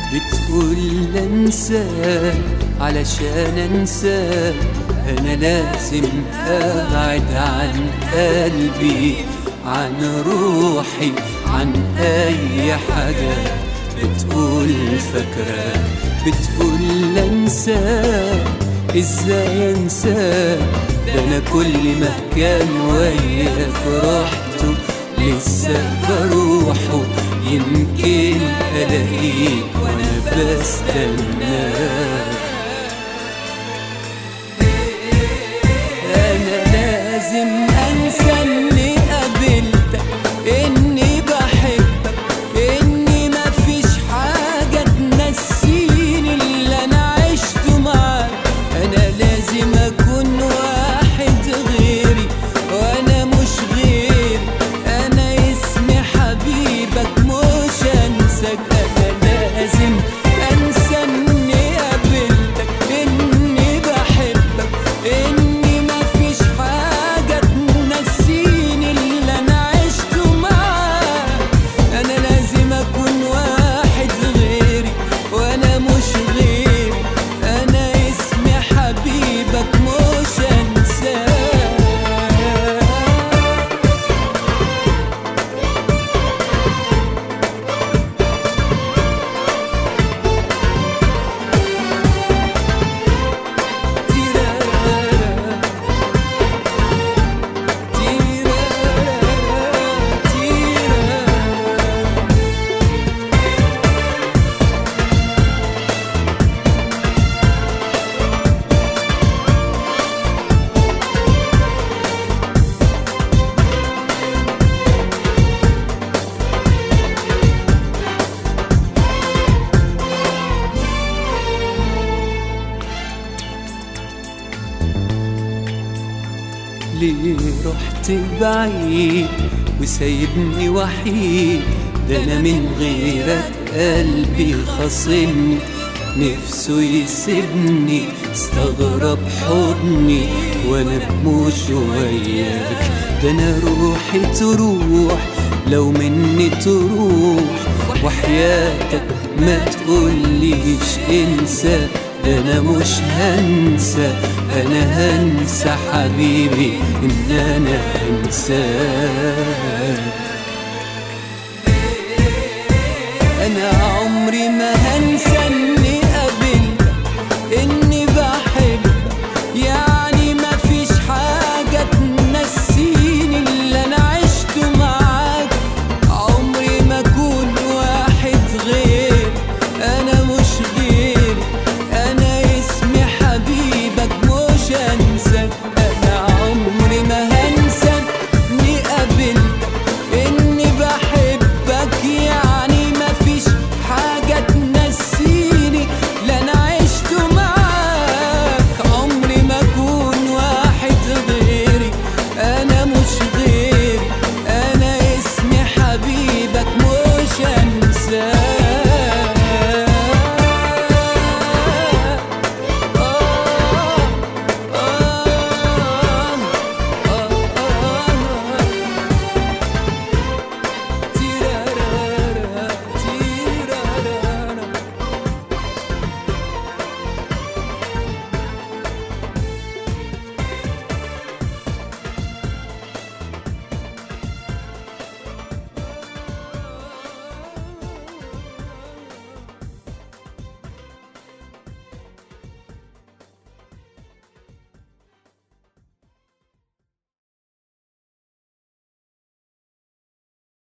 بتقول انساك علشان انساك، انا لازم ابعد عن قلبي، عن روحي، عن اي حاجة. بتقول فاكراك، بتقول انساك، ازاي انساك؟ ده انا كل مكان وياك رحته لسه بروحه، يمكن الاقيك وانا بستناك. انا لازم انسى اني قابلتك، اني بحبك، اني مفيش حاجة تنسيني اللي انا عشته معاك. انا لازم اكون واحد غيري وانا مش غيري، انا اسمي حبيبك مش انساك. انا لازم انسى اني قابلتك، اني بحبك، اني مفيش حاجة تنسيني اللي انا عشته معاك. انا لازم اكون واحد غيري وانا مش غيري، انا اسمي حبيبك مش انساك. ليه رحت بعيد وسايبني وحيد؟ ده انا من غيرك قلبي خاصمني، نفسه يسيبني، استغرب حضني وانا مش وياك. ده انا روحي تروح لو مني تروح، وحياتك ما تقوليش انسى. ده انا مش هنسى، انا هنسى حبيبي ان انا انساك. انا عمري ما هنسى اني قابلتك،